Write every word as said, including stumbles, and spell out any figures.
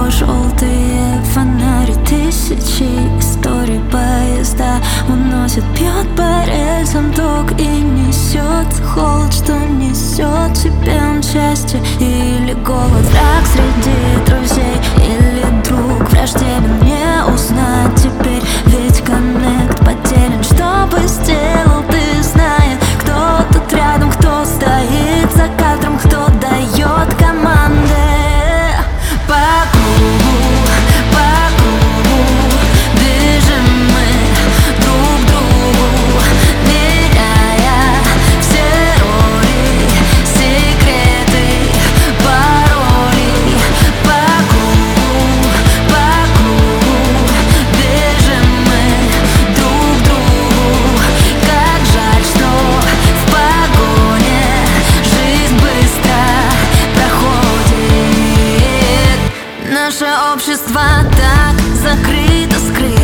желтые фонари, тысячи историй. Поезда уносят, бьет по рельсам ток и несет холод, что несет тебе он счастье или голод. Враг среди друзей или друг враждебен, не узнать теперь, ведь коннект потерян. Что бы сделал ты, зная, кто тут рядом, кто стоит за кадром, кто дает команды. По кругу, по кругу бежим мы друг к другу, меряя все роли, секреты, пароли. По кругу, по кругу бежим мы друг к другу. Как жаль, что в погоне жизнь быстро проходит. Наше общество так закрыто, скрыто.